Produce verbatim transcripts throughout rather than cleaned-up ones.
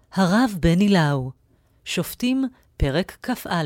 הרב בני לאו, שופטים פרק כ"א.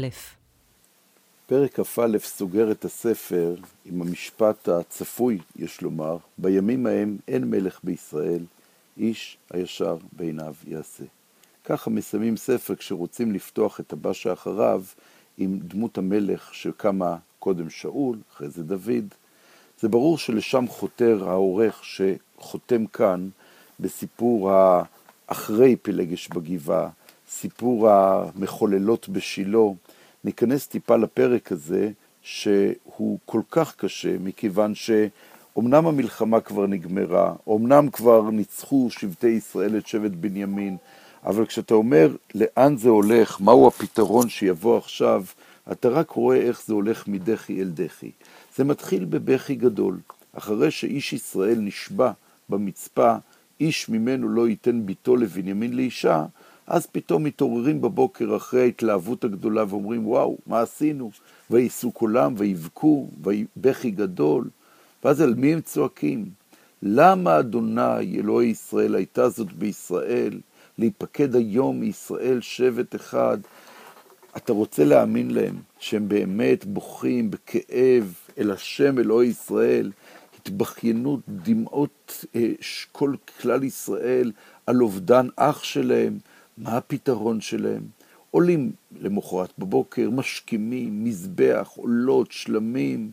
פרק כ"א סוגר את הספר עם המשפט הצפוי, יש לומר, בימים ההם אין מלך בישראל, איש הישר בעיניו יעשה. ככה מסיימים ספר כשרוצים לפתוח את הבא שאחריו עם דמות המלך שקמה קודם שאול, אחרי זה דוד. זה ברור שלשם חותר העורך שחותם כאן בסיפור האחרי פלגש בגבעה, סיפור המחוללות בשילה. ניכנס טיפה לפרק הזה שהוא כל כך קשה, מכיוון שאומנם המלחמה כבר נגמרה, אומנם כבר ניצחו שבטי ישראל את שבט בנימין, אבל כשאתה אומר לאן זה הולך, מהו הפתרון שיבוא עכשיו, אתה רק רואה איך זה הולך מדחי אל דחי. זה מתחיל בבכי גדול. אחרי שאיש ישראל נשבע במצפה, איש ממנו לא ייתן ביתו לבנימין לאישה, אז פתאום מתעוררים בבוקר אחרי ההתלהבות הגדולה ואומרים, וואו, מה עשינו? וייסו קולם ויבכו, ובכי גדול. ואז על מי הם צועקים? למה אדוני אלוהי ישראל הייתה זאת בישראל, להיפקד היום מישראל שבט אחד? אתה רוצה להאמין להם שהם באמת בוכים בכאב אל השם אלוהי ישראל, התבכיינות, דמעות כל כלל ישראל על אובדן אח שלהם. מה הפתרון שלהם? עולים למחרת בבוקר, משכימים, מזבח, עולות, שלמים,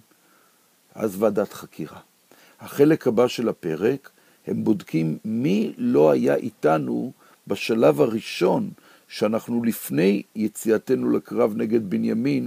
אז ועדת חקירה. החלק הבא של הפרק, הם בודקים מי לא היה איתנו בשלב הראשון, שאנחנו לפני יציאתנו לקרב נגד בנימין,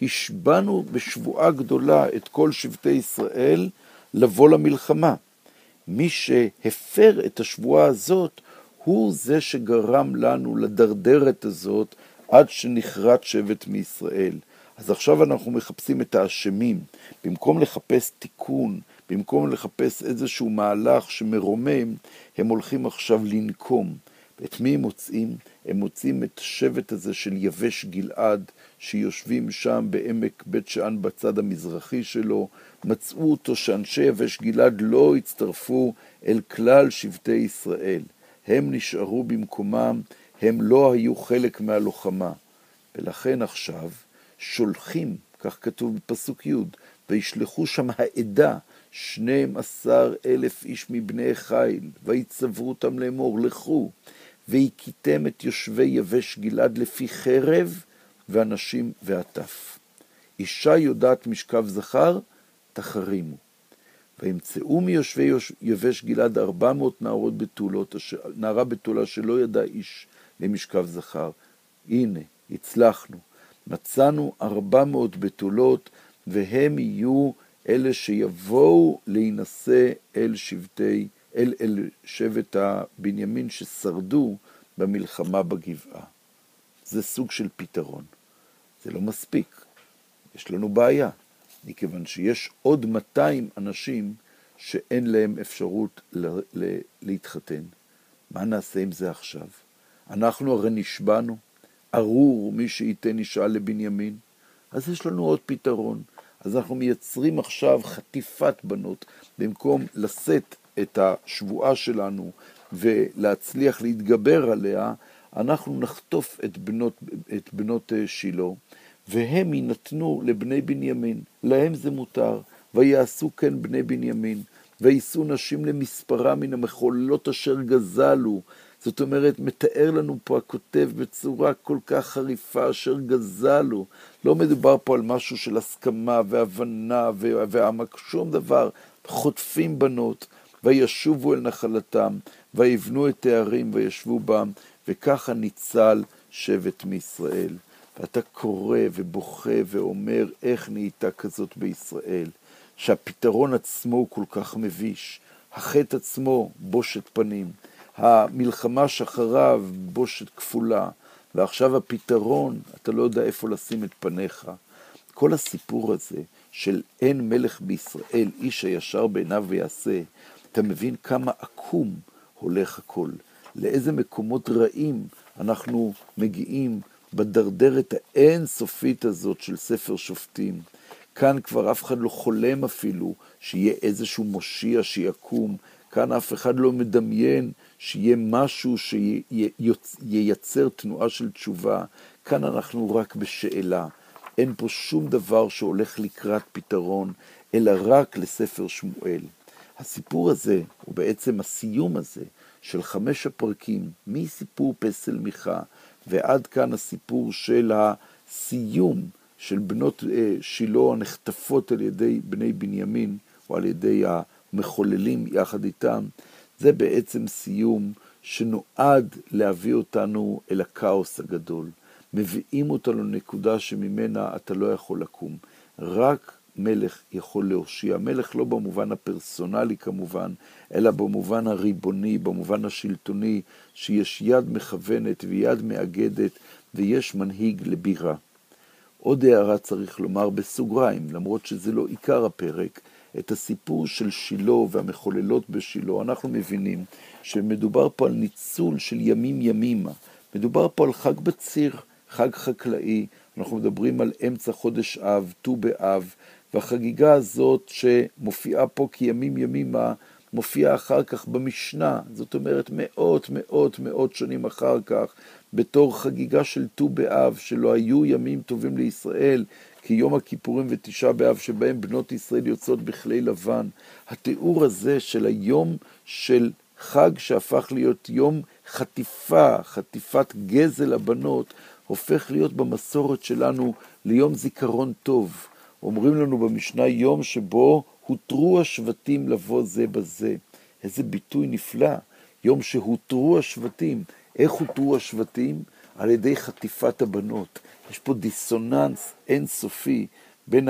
השבענו בשבועה גדולה את כל שבטי ישראל לבוא למלחמה. מי שהפר את השבועה הזאת, הוא זה שגרם לנו לדרדרת הזאת עד שנחרט שבט מישראל. אז עכשיו אנחנו מחפשים את האשמים. במקום לחפש תיקון, במקום לחפש איזשהו מהלך שמרומם, הם הולכים עכשיו לנקום. את מי הם מוצאים? הם מוצאים את השבט הזה של יבש גלעד, שיושבים שם בעמק בית שאן בצד המזרחי שלו. מצאו אותו שאנשי יבש גלעד לא הצטרפו אל כלל שבטי ישראל. הם נשארו במקומם, הם לא היו חלק מהלוחמה. ולכן עכשיו שולחים, כך כתוב בפסוק י', וישלחו שם העדה, שנים עשר אלף איש מבני חיל, ויצוו אותם לאמור, לכו, והכיתם את יושבי יבש גלעד לפי חרב, ואנשים ועטף. אישה יודעת משכב זכר, תחרימו. וימצאו מיושבי יבש גלעד ארבע מאות נערות בתולות, נערה בתולה שלא ידע איש למשכב זכר. הנה, הצלחנו. מצאנו ארבע מאות בתולות, והם יהיו אלה שיבואו להינשא אל שבטי, אל, אל שבט הבנימין ששרדו במלחמה בגבעה. זה סוג של פתרון. זה לא מספיק. יש לנו בעיה. מכיוון שיש עוד מאתיים אנשים שאין להם אפשרות ל- ל- להתחתן. מה נעשה עם זה עכשיו? אנחנו הרי נשבענו, ארור מי שייתן אישה לבנימין, אז יש לנו עוד פתרון. אז אנחנו מייצרים עכשיו חטיפת בנות, במקום לשאת את השבועה שלנו ולהצליח להתגבר עליה, אנחנו נחטוף את בנות, את בנות שילה, והם ינתנו לבני בנימין, להם זה מותר, ויעשו כן בני בנימין, ויישאו נשים למספרה מן המחוללות אשר גזלו. זאת אומרת, מתאר לנו פה הכותב בצורה כל כך חריפה אשר גזלו. לא מדובר פה על משהו של הסכמה והבנה ועמק, שום דבר. חוטפים בנות, וישובו אל נחלתם, ויבנו את הערים וישבו בם, וככה ניצל שבט מישראל. ואתה קורא ובוכה ואומר איך נהייתה כזאת בישראל, שהפתרון עצמו הוא כל כך מביש, החטא עצמו בושת פנים, המלחמה שאחריו בושת כפולה, ועכשיו הפתרון, אתה לא יודע איפה לשים את פניך. כל הסיפור הזה של אין מלך בישראל, איש הישר בעיניו ויעשה, אתה מבין כמה עקום הולך הכל, לאיזה מקומות רעים אנחנו מגיעים, בדרדרת האינסופית הזאת של ספר שופטים. כאן כבר אף אחד לא חולם אפילו שיהיה איזשהו מושיע שיקום. כאן אף אחד לא מדמיין שיהיה משהו שייצר תנועה של תשובה. כאן אנחנו רק בשאלה. אין פה שום דבר שהולך לקראת פתרון, אלא רק לספר שמואל. הסיפור הזה, הוא בעצם הסיום הזה, של חמש הפרקים, מסיפור פסל מיכה, ועד כאן הסיפור של הסיום של בנות שילה הנחטפות על ידי בני בנימין, או על ידי המחוללים יחד איתם, זה בעצם סיום שנועד להביא אותנו אל הכאוס הגדול. מביאים אותנו לנקודה שממנה אתה לא יכול לקום. רק מלך יכול להושיע. מלך לא במובן הפרסונלי כמובן, אלא במובן הריבוני, במובן השלטוני, שיש יד מכוונת ויד מאגדת, ויש מנהיג לבירה. עוד הערה צריך לומר בסוגריים, למרות שזה לא עיקר הפרק, את הסיפור של שילה והמחוללות בשילה, אנחנו מבינים שמדובר פה על ניצול של ימים ימימה, מדובר פה על חג בציר, חג חקלאי, אנחנו מדברים על אמצע חודש אב, ט"ו באב, והחגיגה הזאת שמופיעה פה כימים ימימה, מופיעה אחר כך במשנה, זאת אומרת מאות מאות מאות שנים אחר כך, בתור חגיגה של ט"ו באב, שלא היו ימים טובים לישראל, כי יום הכיפורים ותשעה באב שבהם בנות ישראל יוצאות בכלי לבן. התיאור הזה של היום של חג שהפך להיות יום חטיפה, חטיפת גזל הבנות, הופך להיות במסורת שלנו ליום זיכרון טוב. אומרים לנו במשנה יום שבו הותרו השבטים לבוא זה בזה. איזה ביטוי נפלא, יום שהותרו השבטים. איך הותרו השבטים? על ידי חטיפת הבנות. יש פה דיסוננס אינסופי בין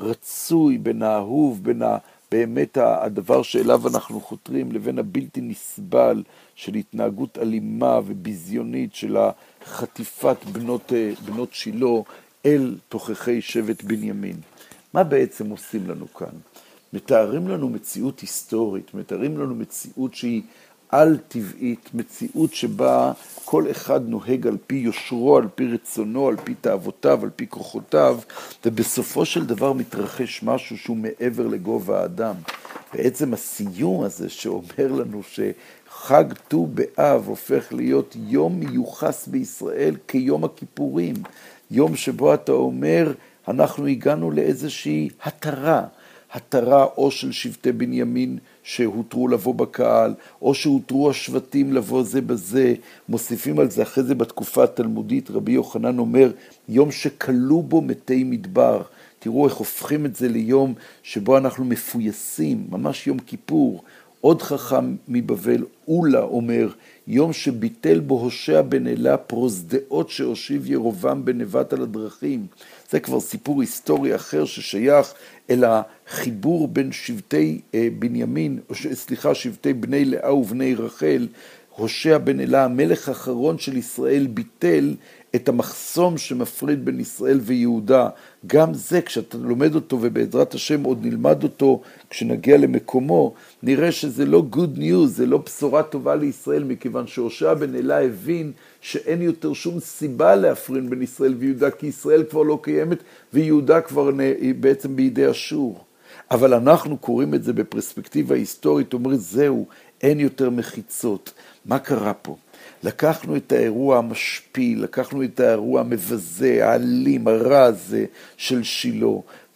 הרצוי, בין האהוב, בין ה... באמת הדבר שאליו אנחנו חותרים, לבין הבלתי נסבל של התנהגות אלימה וביזיונית של החטיפת בנות, בנות שילה אל תוכחי שבט בנימין. מה בעצם עושים לנו כאן? מתארים לנו מציאות היסטורית, מתארים לנו מציאות שהיא על טבעית, מציאות שבה כל אחד נוהג על פי יושרו, על פי רצונו, על פי תאוותיו, על פי כוחותיו, ובסופו של דבר מתרחש משהו שהוא מעבר לגובה האדם. בעצם הסיום הזה שאומר לנו שחג ט"ו באב הופך להיות יום מיוחס בישראל כיום הכיפורים, יום שבו אתה אומר, אנחנו הגענו לאיזושהי התרה, התרה או של שבטי בנימין שהותרו לבוא בקהל, או שהותרו השבטים לבוא זה בזה, מוסיפים על זה אחרי זה בתקופה התלמודית, רבי יוחנן אומר, יום שקלו בו מתי מדבר, תראו איך הופכים את זה ליום שבו אנחנו מפויסים, ממש יום כיפור. עוד חכם מבבל, אולה, אומר, יום שביטל בו הושע בן אלה פרוזדאות שהושיב ירובעם בנבט על הדרכים. זה כבר סיפור היסטורי אחר ששייך אל החיבור בין שבטי בנימין, או סליחה, שבטי בני לאה ובני רחל. הושע בן אלה, המלך האחרון של ישראל, ביטל את המחסום שמפריד בין ישראל ויהודה. גם זה, כשאתה לומד אותו, ובעזרת השם עוד נלמד אותו, כשנגיע למקומו, נראה שזה לא good news, זה לא בשורה טובה לישראל, מכיוון שהושע בן אלה הבין שאין יותר שום סיבה להפריד בין ישראל ויהודה, כי ישראל כבר לא קיימת, ויהודה כבר בעצם בידי אשור. אבל אנחנו קוראים את זה בפרספקטיבה היסטורית, אומרים, זהו, אין יותר מחיצות. מה קרה פה? לקחנו את האירוע המשפיל, לקחנו את האירוע המבזה, האלים, הרע הזה של שילה,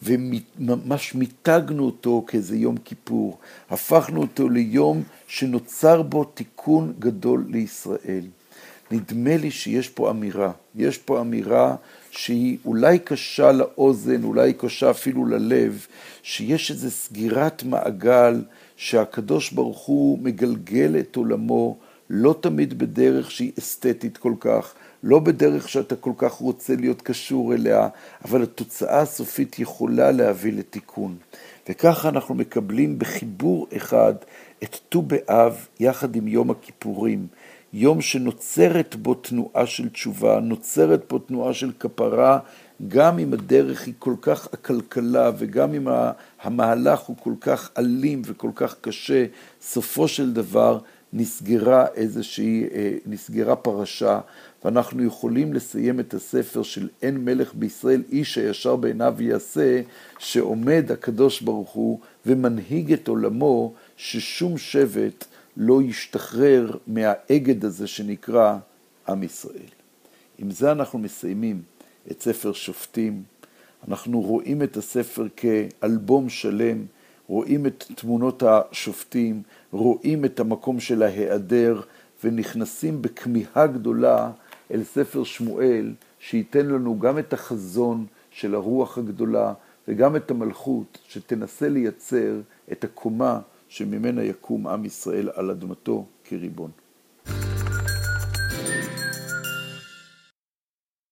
וממש מיתגנו אותו כאיזה יום כיפור. הפכנו אותו ליום שנוצר בו תיקון גדול לישראל. נדמה לי שיש פה אמירה, יש פה אמירה שהיא אולי קשה לאוזן, אולי קשה אפילו ללב, שיש איזו סגירת מעגל שהקדוש ברוך הוא מגלגל את עולמו, לא תמיד בדרך שהיא אסתטית כל כך, לא בדרך שאתה כל כך רוצה להיות קשור אליה, אבל התוצאה הסופית יכולה להביא לתיקון. וככה אנחנו מקבלים בחיבור אחד את ט"ו באב יחד עם יום הכיפורים, יום שנוצרת בו תנועה של תשובה, נוצרת בו תנועה של כפרה, גם אם הדרך היא כל כך הכלכלה, וגם אם המהלך הוא כל כך אלים וכל כך קשה, סופו של דבר נסגרה איזושהי, נסגרה פרשה, ואנחנו יכולים לסיים את הספר של אין מלך בישראל, איש הישר בעיניו יעשה, שעומד הקדוש ברוך הוא ומנהיג את עולמו, ששום שבט לא ישתחרר מהאגד הזה שנקרא עם ישראל. עם זה אנחנו מסיימים את ספר שופטים. אנחנו רואים את הספר כאלבום שלם, רואים את תמונות השופטים, רואים את המקום של ההיעדר, ונכנסים בכמיהה גדולה אל ספר שמואל, שייתן לנו גם את החזון של הרוח הגדולה, וגם את המלכות שתנסה לייצר את הקומה שממנה יקום עם ישראל על אדמתו כריבון.